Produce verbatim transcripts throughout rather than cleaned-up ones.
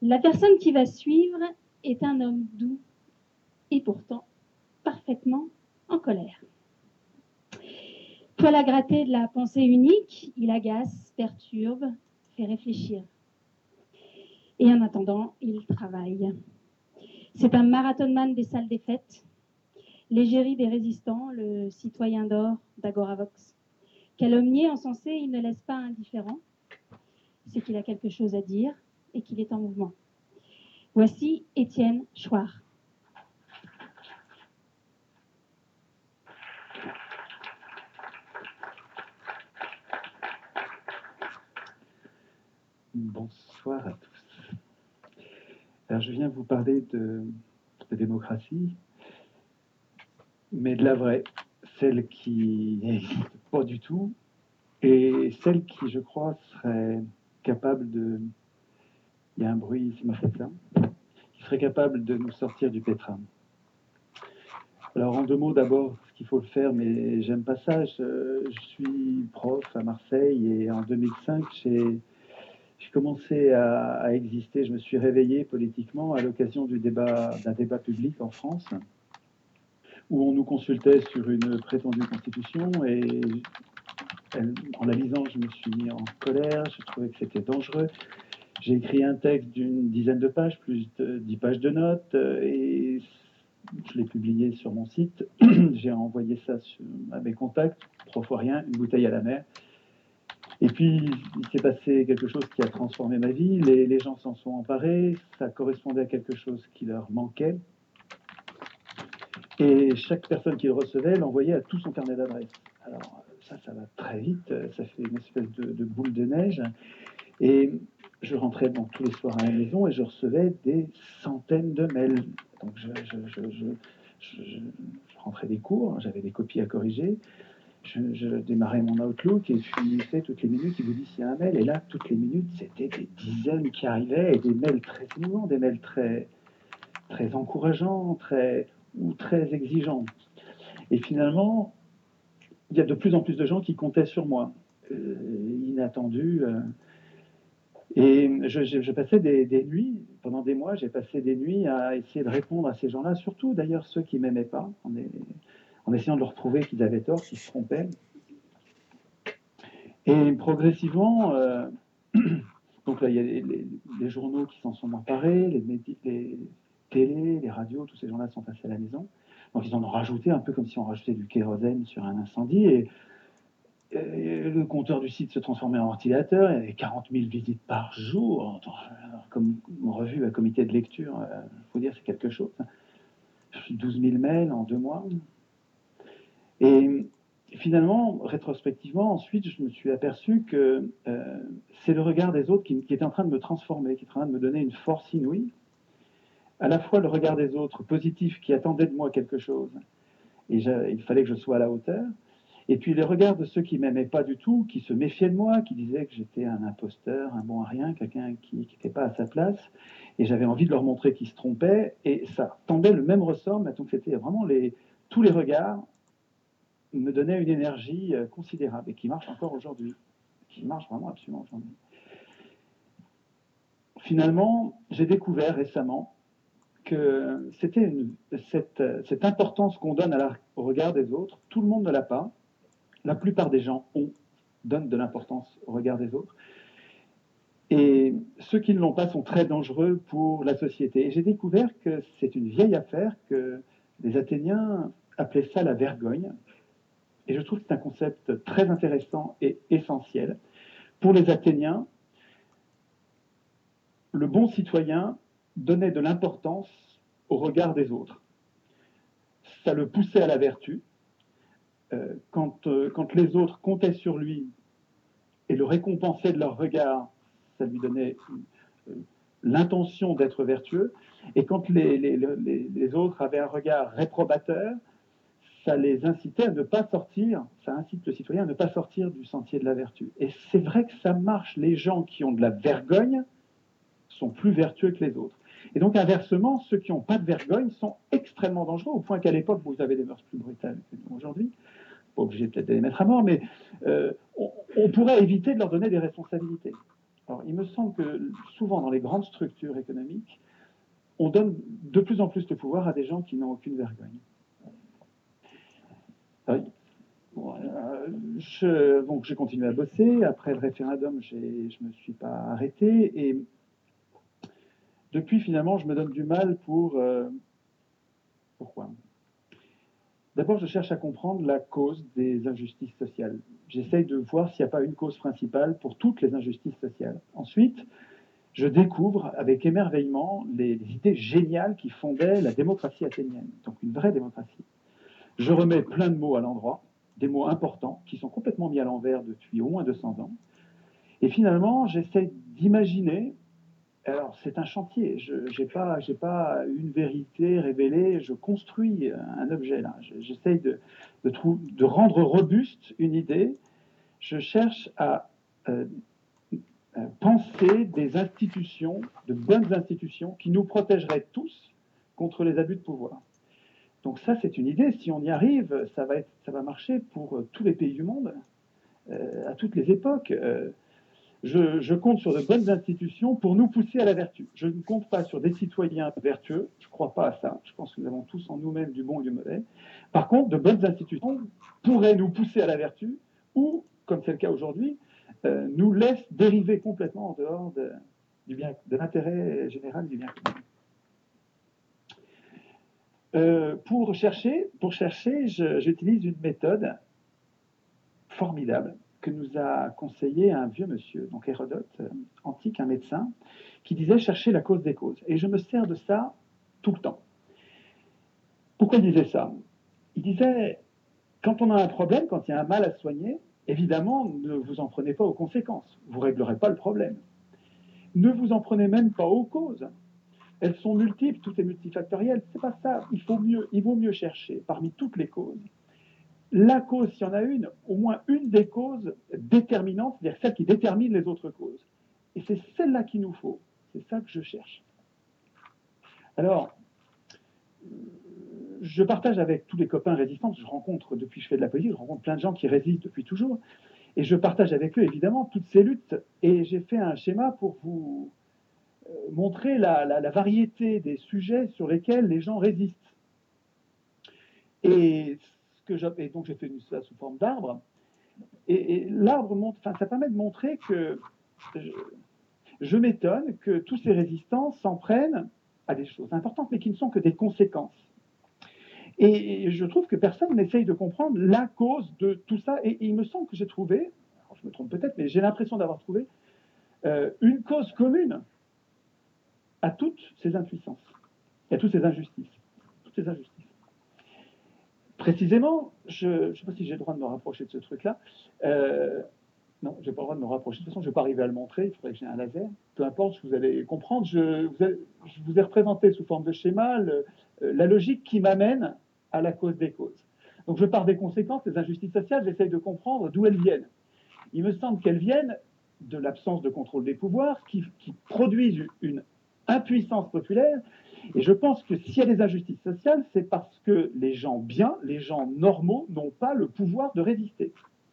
La personne qui va suivre est un homme doux et pourtant parfaitement en colère. Poil à gratter de la pensée unique, il agace, perturbe, fait réfléchir. Et en attendant, il travaille. C'est un marathonman des salles des fêtes, l'égérie des résistants, le citoyen d'or d'Agoravox. Calomnié, encensé, il ne laisse pas indifférent. C'est qu'il a quelque chose à dire et qu'il est en mouvement. Voici Étienne Chouard. Bonsoir à tous. Alors, je viens vous parler de, de démocratie, mais de la vraie, celle qui n'existe pas du tout, et celle qui, je crois, serait capable de... Il y a un bruit, c'est ma faute là, qui serait capable de nous sortir du pétrin. Alors, en deux mots, d'abord, ce qu'il faut le faire, mais j'aime pas ça. Je, je suis prof à Marseille, et en deux mille cinq, j'ai... J'ai commencé à, à exister, je me suis réveillé politiquement à l'occasion du débat, d'un débat public en France, où on nous consultait sur une prétendue constitution, et elle, en la lisant, je me suis mis en colère, je trouvais que c'était dangereux. J'ai écrit un texte d'une dizaine de pages, plus de dix pages de notes, et je l'ai publié sur mon site. J'ai envoyé ça sur, à mes contacts, trois fois rien, une bouteille à la mer. Et puis, il s'est passé quelque chose qui a transformé ma vie. Les, les gens s'en sont emparés. Ça correspondait à quelque chose qui leur manquait. Et chaque personne qui le recevait l'envoyait à tout son carnet d'adresses. Alors, ça, ça va très vite. Ça fait une espèce de, de boule de neige. Et je rentrais donc tous les soirs à la maison et je recevais des centaines de mails. Donc, je, je, je, je, je, je rentrais des cours. J'avais des copies à corriger. Je, je démarrais mon Outlook et puis, tu sais, toutes les minutes, il vous dit s'il y a un mail. Et là, toutes les minutes, c'était des dizaines qui arrivaient et des mails très émouvants, des mails très, très encourageants, très, ou très exigeants. Et finalement, il y a de plus en plus de gens qui comptaient sur moi. Euh, inattendu. Euh, et je, je, je passais des, des nuits, pendant des mois, j'ai passé des nuits à essayer de répondre à ces gens-là, surtout d'ailleurs ceux qui ne m'aimaient pas. On est, en essayant de leur prouver qu'ils avaient tort, qu'ils se trompaient. Et progressivement, euh, donc là, il y a les, les, les journaux qui s'en sont emparés, les, médi- les télés, les radios, tous ces gens-là sont passés à la maison. Donc ils en ont rajouté, un peu comme si on rajoutait du kérosène sur un incendie. Et, et le compteur du site se transformait en ventilateur. Il y avait quarante mille visites par jour. Comme une revue à comité de lecture, il faut dire, c'est quelque chose. douze mille mails en deux mois. Et finalement, rétrospectivement, ensuite, je me suis aperçu que euh, c'est le regard des autres qui, qui était en train de me transformer, qui était en train de me donner une force inouïe. À la fois le regard des autres positifs qui attendaient de moi quelque chose, et il fallait que je sois à la hauteur. Et puis les regards de ceux qui ne m'aimaient pas du tout, qui se méfiaient de moi, qui disaient que j'étais un imposteur, un bon à rien, quelqu'un qui n'était pas à sa place. Et j'avais envie de leur montrer qu'ils se trompaient. Et ça tendait le même ressort, mais donc c'était vraiment les, tous les regards me donnait une énergie considérable et qui marche encore aujourd'hui, qui marche vraiment absolument aujourd'hui. Finalement, j'ai découvert récemment que c'était une, cette, cette importance qu'on donne à la, au regard des autres, tout le monde ne l'a pas. La plupart des gens ont, donnent de l'importance au regard des autres. Et ceux qui ne l'ont pas sont très dangereux pour la société. Et j'ai découvert que c'est une vieille affaire, que les Athéniens appelaient ça la vergogne. Et je trouve que c'est un concept très intéressant et essentiel. Pour les Athéniens, le bon citoyen donnait de l'importance au regard des autres. Ça le poussait à la vertu. Euh, quand, euh, quand les autres comptaient sur lui et le récompensaient de leur regard, ça lui donnait euh, l'intention d'être vertueux. Et quand les, les, les, les autres avaient un regard réprobateur, ça les incitait à ne pas sortir, ça incite le citoyen à ne pas sortir du sentier de la vertu. Et c'est vrai que ça marche. Les gens qui ont de la vergogne sont plus vertueux que les autres. Et donc, inversement, ceux qui n'ont pas de vergogne sont extrêmement dangereux, au point qu'à l'époque, vous avez des mœurs plus brutales qu'aujourd'hui. Pas obligé peut-être de les mettre à mort, mais euh, on, on pourrait éviter de leur donner des responsabilités. Alors, il me semble que souvent dans les grandes structures économiques, on donne de plus en plus de pouvoir à des gens qui n'ont aucune vergogne. Alors, bon, euh, je, donc j'ai continué à bosser. Après le référendum, j'ai, je ne me suis pas arrêté. Et depuis, finalement, je me donne du mal pour... Euh, pourquoi ? D'abord, je cherche à comprendre la cause des injustices sociales. J'essaye de voir s'il n'y a pas une cause principale pour toutes les injustices sociales. Ensuite, je découvre avec émerveillement les, les idées géniales qui fondaient la démocratie athénienne, donc une vraie démocratie. Je remets plein de mots à l'endroit, des mots importants qui sont complètement mis à l'envers depuis au moins deux cents ans. Et finalement, j'essaie d'imaginer. Alors, c'est un chantier. Je n'ai pas, j'ai pas une vérité révélée. Je construis un objet là. J'essaie de, de, de rendre robuste une idée. Je cherche à euh, penser des institutions, de bonnes institutions, qui nous protégeraient tous contre les abus de pouvoir. Donc ça, c'est une idée. Si on y arrive, ça va, être, ça va marcher pour tous les pays du monde, euh, à toutes les époques. Euh, je, je compte sur de bonnes institutions pour nous pousser à la vertu. Je ne compte pas sur des citoyens vertueux. Je ne crois pas à ça. Je pense que nous avons tous en nous-mêmes du bon et du mauvais. Par contre, de bonnes institutions pourraient nous pousser à la vertu ou, comme c'est le cas aujourd'hui, euh, nous laissent dériver complètement en dehors de, du bien, de l'intérêt général du bien commun. Euh, pour chercher, pour chercher je, j'utilise une méthode formidable que nous a conseillé un vieux monsieur, donc Hérodote, euh, antique, un médecin, qui disait chercher la cause des causes. Et je me sers de ça tout le temps. Pourquoi il disait ça ? Il disait, quand on a un problème, quand il y a un mal à soigner, évidemment, ne vous en prenez pas aux conséquences. Vous ne réglerez pas le problème. Ne vous en prenez même pas aux causes. Elles sont multiples, tout est multifactoriel. C'est pas ça. Il faut mieux, il vaut mieux chercher parmi toutes les causes. La cause, s'il y en a une, au moins une des causes déterminantes, c'est-à-dire celle qui détermine les autres causes. Et c'est celle-là qu'il nous faut. C'est ça que je cherche. Alors, je partage avec tous les copains résistants, je rencontre, depuis que je fais de la politique, je rencontre plein de gens qui résistent depuis toujours, et je partage avec eux, évidemment, toutes ces luttes, et j'ai fait un schéma pour vous montrer la, la, la variété des sujets sur lesquels les gens résistent. Et, ce que je, et donc j'ai fait ça sous forme d'arbre, et, et l'arbre montre, enfin, ça permet de montrer que je, je m'étonne que tous ces résistants s'en prennent à des choses importantes, mais qui ne sont que des conséquences. Et je trouve que personne n'essaye de comprendre la cause de tout ça. Et, et il me semble que j'ai trouvé, je me trompe peut-être, mais j'ai l'impression d'avoir trouvé euh, une cause commune à toutes ces impuissances, et à toutes ces injustices. Toutes ces injustices. Précisément, je ne sais pas si j'ai le droit de me rapprocher de ce truc-là. Euh, non, je n'ai pas le droit de me rapprocher. De toute façon, je ne vais pas arriver à le montrer. Il faudrait que j'ai un laser. Peu importe, vous allez comprendre. Je vous ai, je vous ai représenté sous forme de schéma le, la logique qui m'amène à la cause des causes. Donc, je pars des conséquences, des injustices sociales. J'essaye de comprendre d'où elles viennent. Il me semble qu'elles viennent de l'absence de contrôle des pouvoirs qui, qui produisent une impuissance populaire. Et je pense que s'il y a des injustices sociales, c'est parce que les gens bien, les gens normaux, n'ont pas le pouvoir de résister.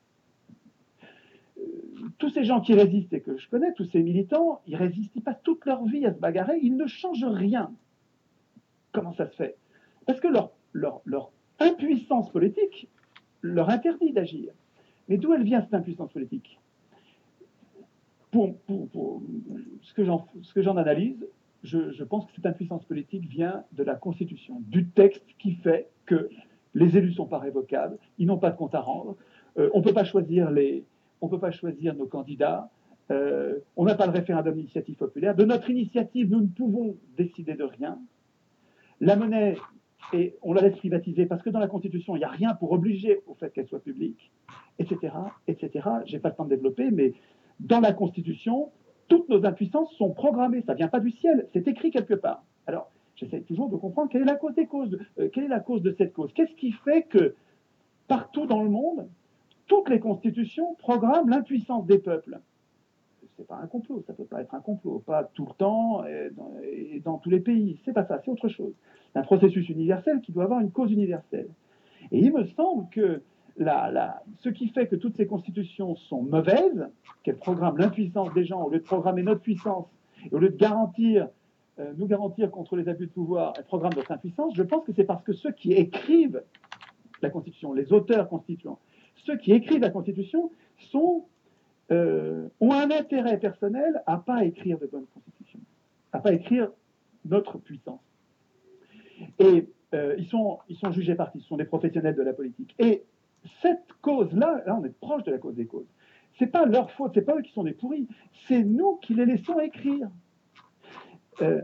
Tous ces gens qui résistent et que je connais, tous ces militants, ils résistent, ils passent toute leur vie à se bagarrer, ils ne changent rien. Comment ça se fait ? Parce que leur, leur, leur impuissance politique leur interdit d'agir. Mais d'où elle vient cette impuissance politique ? Pour, pour, pour ce que j'en, ce que j'en analyse, je, je pense que cette impuissance politique vient de la Constitution, du texte qui fait que les élus ne sont pas révocables, ils n'ont pas de compte à rendre, euh, on ne peut pas choisir les... on ne peut pas choisir nos candidats, euh, on n'a pas le référendum d'initiative populaire. De notre initiative, nous ne pouvons décider de rien. La monnaie, et on la laisse privatiser parce que dans la Constitution, il n'y a rien pour obliger au fait qu'elle soit publique, et cetera, et cetera. Je n'ai pas le temps de développer, mais dans la Constitution, toutes nos impuissances sont programmées. Ça ne vient pas du ciel, c'est écrit quelque part. Alors, j'essaie toujours de comprendre quelle est la cause des causes, euh, quelle est la cause de cette cause. Qu'est-ce qui fait que partout dans le monde, toutes les constitutions programment l'impuissance des peuples. Ce n'est pas un complot, ça ne peut pas être un complot, pas tout le temps et dans, et dans tous les pays. C'est pas ça, c'est autre chose. C'est un processus universel qui doit avoir une cause universelle. Et il me semble que la, la, ce qui fait que toutes ces constitutions sont mauvaises, qu'elles programment l'impuissance des gens, au lieu de programmer notre puissance, et au lieu de garantir, euh, nous garantir contre les abus de pouvoir, elles programment notre impuissance, je pense que c'est parce que ceux qui écrivent la Constitution, les auteurs constituants, ceux qui écrivent la Constitution sont, euh, ont un intérêt personnel à ne pas écrire de bonnes constitutions, à ne pas écrire notre puissance. Et euh, ils, sont, ils sont jugés partis, ce sont des professionnels de la politique. Et cette cause-là, là on est proche de la cause des causes, c'est pas leur faute, c'est pas eux qui sont des pourris, c'est nous qui les laissons écrire. Euh,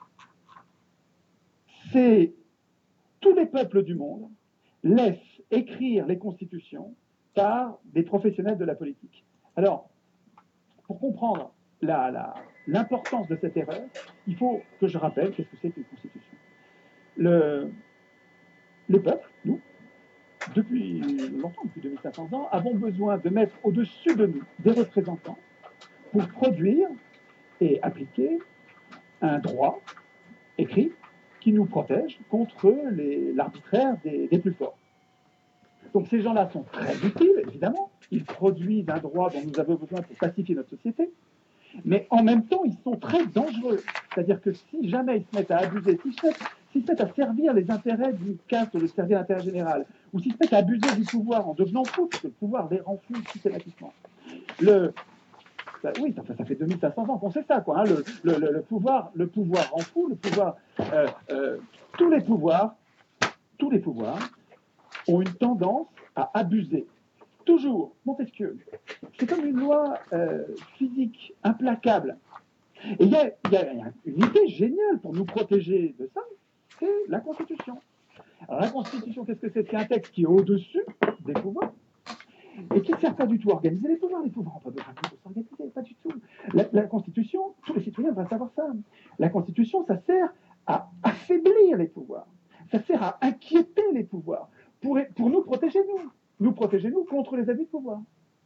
c'est tous les peuples du monde laissent écrire les constitutions par des professionnels de la politique. Alors, pour comprendre la, la, l'importance de cette erreur, il faut que je rappelle qu'est-ce que c'est qu'une constitution. Le, les peuples, nous, depuis longtemps, depuis deux mille cinq cents ans, avons besoin de mettre au-dessus de nous des représentants pour produire et appliquer un droit écrit qui nous protège contre les, l'arbitraire des, des plus forts. Donc ces gens-là sont très utiles, évidemment. Ils produisent un droit dont nous avons besoin pour pacifier notre société. Mais en même temps, ils sont très dangereux. C'est-à-dire que si jamais ils se mettent à abuser, s'ils se mettent, s'ils se mettent à servir les intérêts d'une caste ou de servir l'intérêt général, ou s'ils se mettent à abuser du pouvoir en devenant fous, parce que le pouvoir les rend fous systématiquement. Le, ça, oui, ça, ça fait deux mille cinq cents ans qu'on sait ça, quoi. Hein, le, le, le, le pouvoir, le pouvoir rend fou, le pouvoir, euh, euh, tous les pouvoirs, tous les pouvoirs ont une tendance à abuser. Toujours, Montesquieu. C'est comme une loi euh, physique implacable. Et il y, y a une idée géniale pour nous protéger de ça, c'est la Constitution. Alors la Constitution, qu'est-ce que c'est? C'est un texte qui est au-dessus des pouvoirs et qui ne sert pas du tout à organiser les pouvoirs. Les pouvoirs n'ont pas besoin de s'organiser, pas du tout. La, la Constitution, tous les citoyens devraient savoir ça. La Constitution, ça sert à affaiblir les pouvoirs. Ça sert à inquiéter les pouvoirs pour, pour nous protéger, nous. Nous protéger, nous, contre les abus de pouvoir.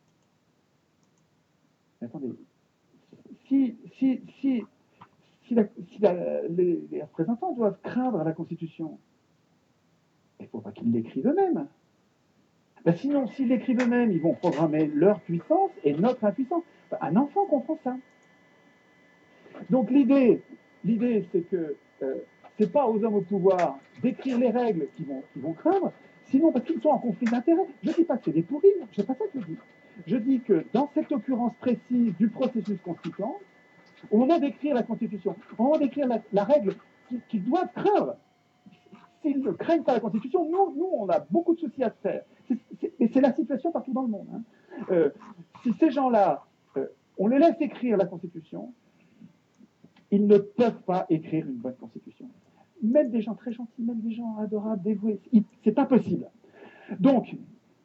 Attendez. Si, si, si, si, la, si la, les, les représentants doivent craindre la Constitution, il ne faut pas qu'ils l'écrivent eux-mêmes. Ben sinon, s'ils l'écrivent eux-mêmes, ils vont programmer leur puissance et notre impuissance. Ben, un enfant comprend ça. Donc l'idée, l'idée c'est que euh, ce n'est pas aux hommes au pouvoir d'écrire les règles qu'ils vont, qu'ils vont craindre, sinon parce qu'ils sont en conflit d'intérêts. Je ne dis pas que c'est des pourris, ce n'est pas ça que je dis. Je dis que dans cette occurrence précise du processus constituant, au moment d'écrire la Constitution, au moment d'écrire la, la règle qu'ils, qu'ils doivent craindre, s'ils ne craignent pas la Constitution, nous, nous on a beaucoup de soucis à se faire. C'est, c'est, et c'est la situation partout dans le monde. Hein. Euh, si ces gens-là, euh, on les laisse écrire la Constitution, ils ne peuvent pas écrire une bonne Constitution. Même des gens très gentils, même des gens adorables, dévoués, c'est pas possible. Donc,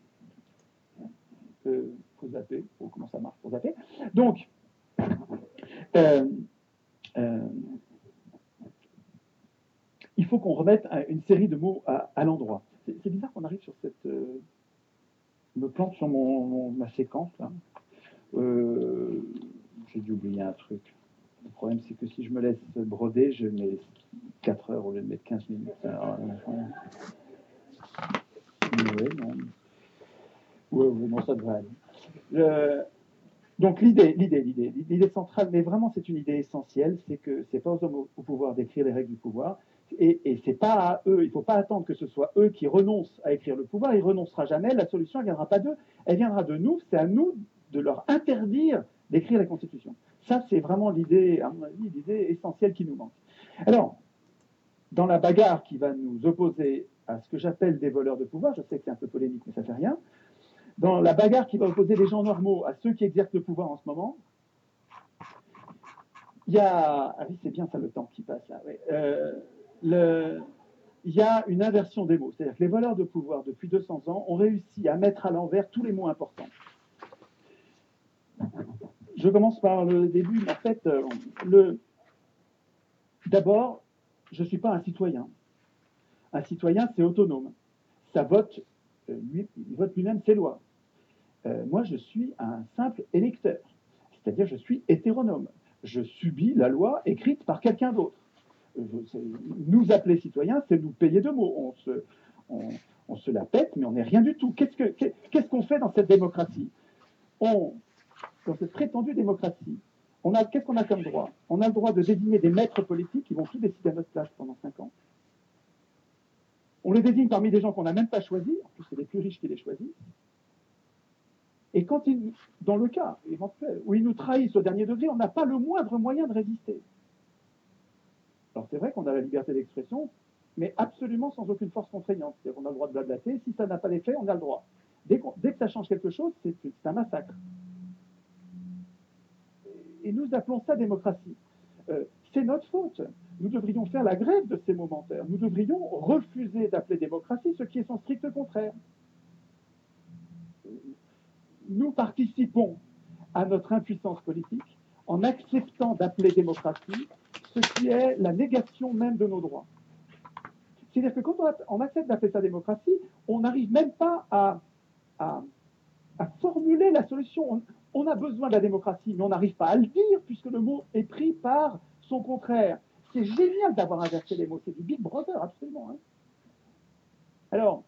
euh, faut zapper, faut, comment ça marche pour zapper. Donc, euh, euh, il faut qu'on remette une série de mots à, à l'endroit. C'est, c'est bizarre qu'on arrive sur cette... Euh, je me plante sur mon, mon, ma séquence, là. Euh, j'ai dû oublier un truc. Le problème, c'est que si je me laisse broder, je mets quatre heures au lieu de mettre quinze minutes. Alors, oui, non. Oui, oui, non, ça devrait aller. Le, donc, l'idée, l'idée, l'idée, l'idée centrale, mais vraiment, c'est une idée essentielle, c'est que c'est pas aux hommes au, au pouvoir d'écrire les règles du pouvoir, et, et c'est pas à eux, il ne faut pas attendre que ce soit eux qui renoncent à écrire le pouvoir, ils ne renoncera jamais, la solution, elle ne viendra pas d'eux, elle viendra de nous, c'est à nous de leur interdire d'écrire la Constitution. Ça, c'est vraiment l'idée, à mon avis, l'idée essentielle qui nous manque. Alors, dans la bagarre qui va nous opposer à ce que j'appelle des voleurs de pouvoir, je sais que c'est un peu polémique, mais ça ne fait rien, dans la bagarre qui va opposer les gens normaux à ceux qui exercent le pouvoir en ce moment, il y a... Ah oui, c'est bien ça le temps qui passe là. Ouais. Euh, le... Il y a une inversion des mots. C'est-à-dire que les voleurs de pouvoir, depuis deux cents ans, ont réussi à mettre à l'envers tous les mots importants. Je commence par le début. En fait, le... d'abord, je ne suis pas un citoyen. Un citoyen, c'est autonome. Ça vote, lui, il vote lui-même ses lois. Euh, moi, je suis un simple électeur. C'est-à-dire, je suis hétéronome. Je subis la loi écrite par quelqu'un d'autre. Nous appeler citoyens, c'est nous payer de mots. On se, on, On se la pète, mais on n'est rien du tout. Qu'est-ce que, qu'est-ce qu'on fait dans cette démocratie? On, dans cette prétendue démocratie, on a, qu'est-ce qu'on a comme droit? On a le droit de désigner des maîtres politiques qui vont tout décider à notre place pendant cinq ans. On les désigne parmi des gens qu'on n'a même pas choisis, en plus c'est les plus riches qui les choisissent. Et quand ils, dans le cas éventuel où ils nous trahissent au dernier degré, on n'a pas le moindre moyen de résister. Alors c'est vrai qu'on a la liberté d'expression, mais absolument sans aucune force contraignante. C'est-à-dire qu'on a le droit de blablater, si ça n'a pas d'effet, on a le droit. Dès, dès que ça change quelque chose, c'est un massacre. Et nous appelons ça démocratie. Euh, c'est notre faute. Nous devrions faire la grève de ces momentaires. Nous devrions refuser d'appeler démocratie ce qui est son strict contraire. Nous participons à notre impuissance politique en acceptant d'appeler démocratie ce qui est la négation même de nos droits. C'est-à-dire que quand on accepte d'appeler ça démocratie, on n'arrive même pas à, à, à formuler la solution. On, on a besoin de la démocratie, mais on n'arrive pas à le dire puisque le mot est pris par son contraire. C'est génial d'avoir inversé les mots. C'est du Big Brother, absolument. Hein. Alors,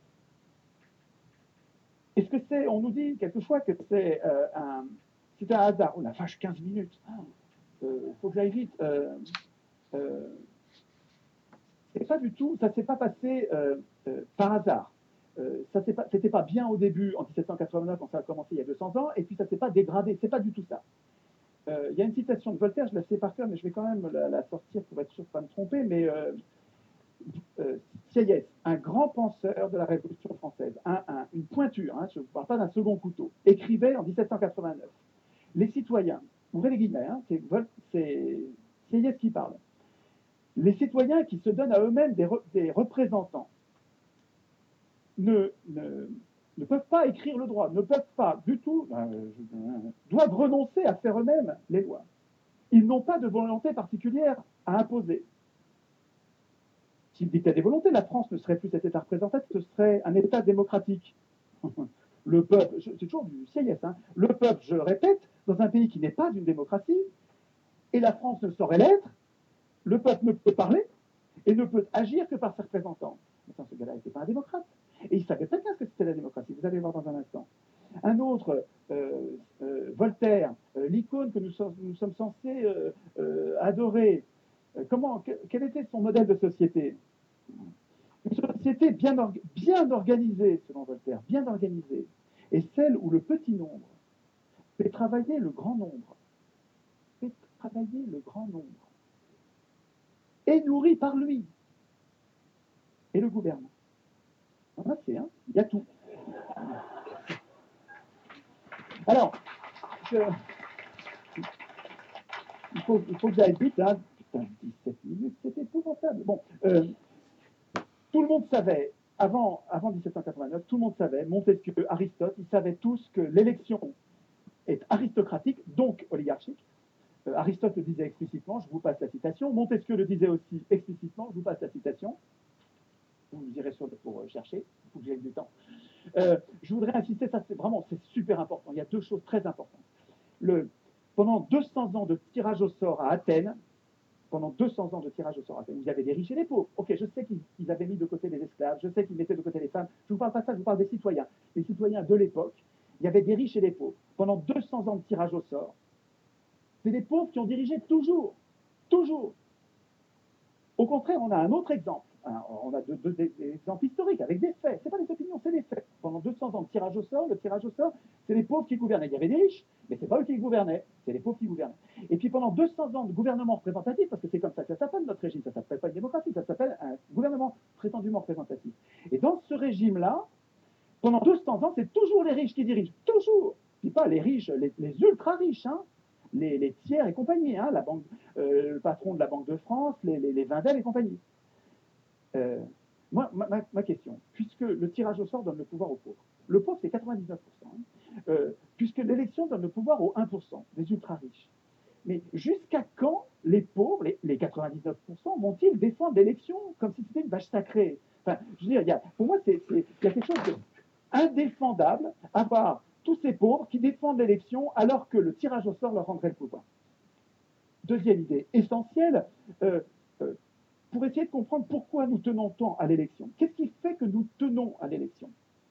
est-ce que c'est, on nous dit quelquefois que c'est euh, un, c'est un hasard. Oh la vache, quinze minutes. Il euh, faut que j'aille vite. Euh, euh, c'est pas du tout, ça ne s'est pas passé euh, euh, par hasard. Euh, ça n'était pas, pas bien au début, en dix-sept cent quatre-vingt-neuf, quand ça a commencé il y a deux cents ans, et puis ça ne s'est pas dégradé. C'est pas du tout ça. Euh, il y a une citation de Voltaire, je la sais par cœur, mais je vais quand même la, la sortir pour être sûr de ne pas me tromper, mais euh, euh, Sieyès, un grand penseur de la Révolution française, un, un, une pointure, hein, je ne parle pas d'un second couteau, écrivait en dix-sept cent quatre-vingt-neuf, les citoyens, ouvrez les guillemets, hein, c'est Sieyès qui parle, les citoyens qui se donnent à eux-mêmes des, re, des représentants ne, ne, ne peuvent pas écrire le droit, ne peuvent pas du tout, euh, doivent renoncer à faire eux-mêmes les lois. Ils n'ont pas de volonté particulière à imposer. S'ils dictaient des volontés, la France ne serait plus cet État représentatif, ce serait un État démocratique. Le peuple, c'est toujours du Sieyès, hein, le peuple, je le répète, dans un pays qui n'est pas une démocratie, et la France ne saurait l'être, le peuple ne peut parler et ne peut agir que par ses représentants. Attends, ce gars-là n'était pas un démocrate. Et il savait très bien ce que c'était la démocratie. Vous allez voir dans un instant. Un autre, euh, euh, Voltaire, euh, l'icône que nous sommes, nous sommes censés euh, euh, adorer. Euh, comment, que, quel était son modèle de société? Une société bien, or, bien organisée, selon Voltaire, bien organisée. Et celle où le petit nombre fait travailler le grand nombre. Fait travailler le grand nombre. Et nourri par lui. Et le gouvernement. Ah, c'est, hein, il y a tout. Alors, je, il, faut, il faut que j'aille vite, hein. Putain, dix-sept minutes, c'était épouvantable. Bon, euh, tout le monde savait, avant, avant dix-sept cent quatre-vingt-neuf, tout le monde savait, Montesquieu, Aristote, ils savaient tous que l'élection est aristocratique, donc oligarchique. Euh, Aristote le disait explicitement, je vous passe la citation. Montesquieu le disait aussi explicitement, je vous passe la citation. Vous irez sur pour chercher, il faut que j'aille du temps. Euh, je voudrais insister, ça c'est vraiment, c'est super important. Il y a deux choses très importantes. Le, pendant deux cents ans de tirage au sort à Athènes, pendant deux cents ans de tirage au sort à Athènes, il y avait des riches et des pauvres. Ok, je sais qu'ils avaient mis de côté les esclaves, je sais qu'ils mettaient de côté les femmes. Je ne vous parle pas de ça, je vous parle des citoyens. Les citoyens de l'époque, il y avait des riches et des pauvres. Pendant deux cents ans de tirage au sort, c'est les pauvres qui ont dirigé toujours. Toujours. Au contraire, on a un autre exemple. On a deux, deux, deux exemples historiques avec des faits. Ce n'est pas des opinions, c'est des faits. Pendant deux cents ans de tirage au sort, le tirage au sort, c'est les pauvres qui gouvernaient. Il y avait des riches, mais ce n'est pas eux qui gouvernaient, c'est les pauvres qui gouvernaient. Et puis pendant deux cents ans de gouvernement représentatif, parce que c'est comme ça que ça s'appelle notre régime, ça ne s'appelle pas une démocratie, ça s'appelle un gouvernement prétendument représentatif. Et dans ce régime-là, pendant deux cents ans, c'est toujours les riches qui dirigent. Toujours. Je ne dis pas les riches, les, les ultra riches, hein. Les, les tiers et compagnie, hein, la banque, euh, le patron de la Banque de France, les, les, les Wendel et compagnie. Euh, moi, ma, ma question, puisque le tirage au sort donne le pouvoir aux pauvres, le pauvre c'est quatre-vingt-dix-neuf pour cent, hein, euh, puisque l'élection donne le pouvoir aux un pour cent des ultra riches, mais jusqu'à quand les pauvres, les, les quatre-vingt-dix-neuf pour cent, vont-ils défendre l'élection comme si c'était une vache sacrée? Enfin, je veux dire, il y a, pour moi, c'est, c'est, il y a quelque chose d'indéfendable à voir tous ces pauvres qui défendent l'élection alors que le tirage au sort leur rendrait le pouvoir. Deuxième idée essentielle, euh, euh, pour essayer de comprendre pourquoi nous tenons tant à l'élection. Qu'est-ce qui fait que nous tenons à l'élection?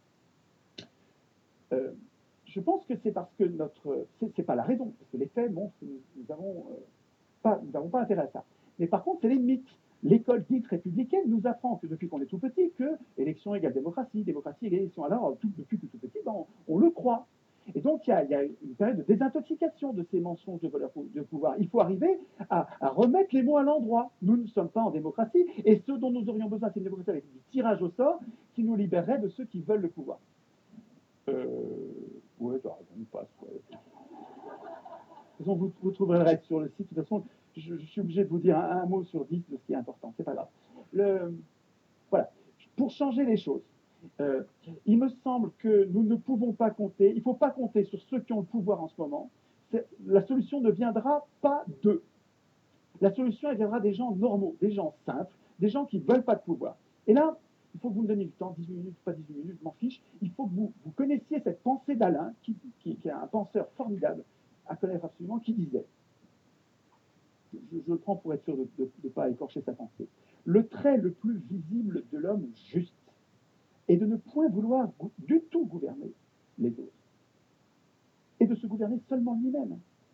euh, Je pense que c'est parce que notre... C'est pas la raison, parce que les faits montrent que nous n'avons euh, pas, nous pas intérêt à ça. Mais par contre, c'est les mythes. L'école dite républicaine nous apprend que depuis qu'on est tout petit, que élection égale démocratie, démocratie égale élection. Alors, tout, depuis que tout petit, ben, on, on le croit. Et donc, il y, a, il y a une période de désintoxication de ces mensonges de, de pouvoir. Il faut arriver à, à remettre les mots à l'endroit. Nous ne sommes pas en démocratie, et ce dont nous aurions besoin, c'est une démocratie avec du tirage au sort qui nous libérerait de ceux qui veulent le pouvoir. Euh, ouais, t'as raison, on passe. Ouais. De toute façon, vous, vous trouverez le reste sur le site. De toute façon, je, je suis obligé de vous dire un, un mot sur dix de ce qui est important. C'est pas grave. Le, voilà. Pour changer les choses, Euh, il me semble que nous ne pouvons pas compter, il ne faut pas compter sur ceux qui ont le pouvoir en ce moment. La solution ne viendra pas d'eux. La solution, elle viendra des gens normaux, des gens simples, des gens qui ne veulent pas de pouvoir. Et là, il faut que vous me donniez du temps, dix-huit minutes, pas dix-huit minutes, je m'en fiche. Il faut que vous, vous connaissiez cette pensée d'Alain, qui, qui, qui est un penseur formidable, à connaître absolument, qui disait, je, je le prends pour être sûr de ne pas écorcher sa pensée, le trait le plus visible de l'homme juste, et de ne point vouloir du tout gouverner les autres, et de se gouverner seulement lui-même.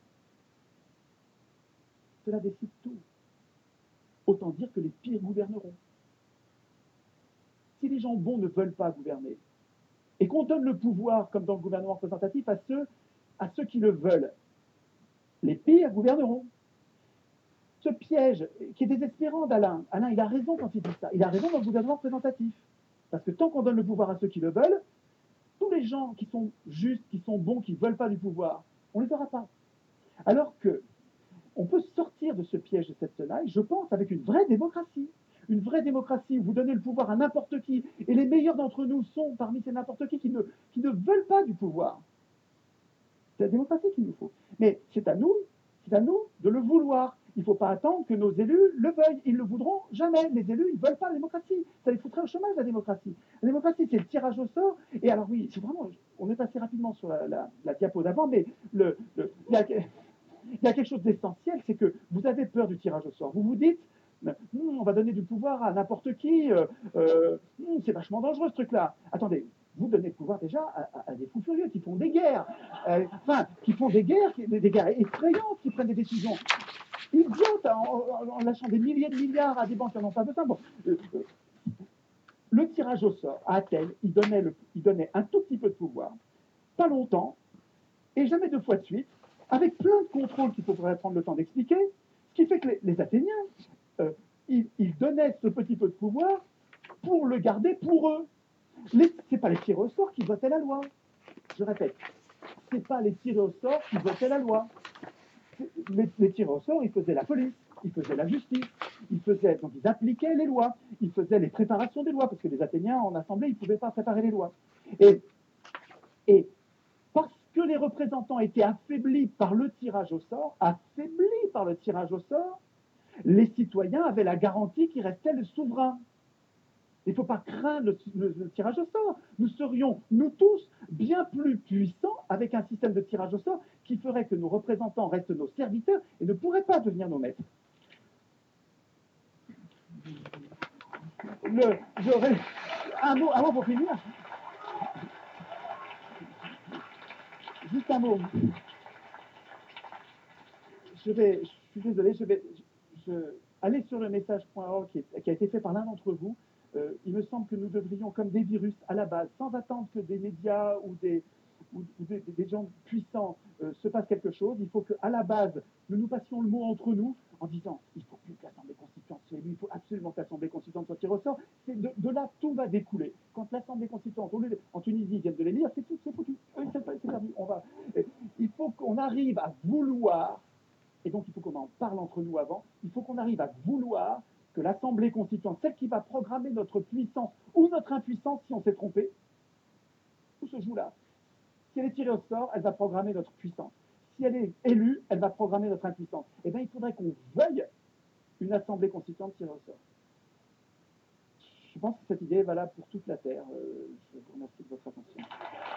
Cela décide tout. Autant dire que les pires gouverneront. Si les gens bons ne veulent pas gouverner, et qu'on donne le pouvoir, comme dans le gouvernement représentatif, à ceux, à ceux qui le veulent, les pires gouverneront. Ce piège qui est désespérant d'Alain, Alain, il a raison quand il dit ça, il a raison dans le gouvernement représentatif. Parce que tant qu'on donne le pouvoir à ceux qui le veulent, tous les gens qui sont justes, qui sont bons, qui ne veulent pas du pouvoir, on ne les aura pas. Alors que on peut sortir de ce piège de cette tenaille, je pense, avec une vraie démocratie. Une vraie démocratie où vous donnez le pouvoir à n'importe qui, et les meilleurs d'entre nous sont parmi ces n'importe qui qui ne, qui ne veulent pas du pouvoir. C'est la démocratie qu'il nous faut. Mais c'est à nous, c'est à nous de le vouloir. Il ne faut pas attendre que nos élus le veuillent. Ils ne le voudront jamais. Les élus, ils ne veulent pas la démocratie. Ça les foutrait au chômage, la démocratie. La démocratie, c'est le tirage au sort. Et alors oui, c'est vraiment, on est passé rapidement sur la, la, la diapo d'avant, mais le, le, il, y a, il y a quelque chose d'essentiel, c'est que vous avez peur du tirage au sort. Vous vous dites, hm, on va donner du pouvoir à n'importe qui, euh, euh, hm, c'est vachement dangereux ce truc-là. Attendez, vous donnez le pouvoir déjà à, à, à des fous furieux qui font des guerres, euh, enfin, qui font des guerres, des, des guerres effrayantes, qui prennent des décisions idiotes en, en, en lâchant des milliers de milliards à des banques qui n'en ont pas besoin. Bon, euh, euh, le tirage au sort à Athènes, il donnait, le, il donnait un tout petit peu de pouvoir, pas longtemps, et jamais deux fois de suite, avec plein de contrôles qu'il faudrait prendre le temps d'expliquer, ce qui fait que les, les Athéniens, euh, ils, ils donnaient ce petit peu de pouvoir pour le garder pour eux. Ce n'est pas les tirés au sort qui votaient la loi. Je répète, ce n'est pas les tirés au sort qui votaient la loi. Les, les tirés au sort, ils faisaient la police, ils faisaient la justice, ils faisaient, donc ils appliquaient les lois, ils faisaient les préparations des lois, parce que les Athéniens, en assemblée, ils ne pouvaient pas préparer les lois. Et, et parce que les représentants étaient affaiblis par le tirage au sort, affaiblis par le tirage au sort, les citoyens avaient la garantie qu'il restait le souverain. Il ne faut pas craindre le, le, le tirage au sort. Nous serions, nous tous, bien plus puissants avec un système de tirage au sort qui ferait que nos représentants restent nos serviteurs et ne pourraient pas devenir nos maîtres. Le, j'aurais un mot, un mot pour finir. Juste un mot. Je vais, je suis désolé, je vais je, aller sur le message point org qui, qui a été fait par l'un d'entre vous. Euh, il me semble que nous devrions, comme des virus à la base, sans attendre que des médias ou des, ou, ou des, des gens puissants euh, se passent quelque chose, il faut qu'à la base, nous nous passions le mot entre nous en disant il faut plus que l'Assemblée constituante soit élue, il faut absolument que l'Assemblée constituante soit tirée au sort. De, de là, tout va découler. Quand l'Assemblée constituante, en Tunisie, viennent de l'élire, c'est tout, c'est foutu. C'est perdu. On va, il faut qu'on arrive à vouloir, et donc il faut qu'on en parle entre nous avant, il faut qu'on arrive à vouloir que l'Assemblée constituante, celle qui va programmer notre puissance ou notre impuissance si on s'est trompé, tout se joue là. Si elle est tirée au sort, elle va programmer notre puissance. Si elle est élue, elle va programmer notre impuissance. Eh bien, il faudrait qu'on veuille une Assemblée constituante tirée au sort. Je pense que cette idée est valable pour toute la Terre. Euh, je vous remercie de votre attention.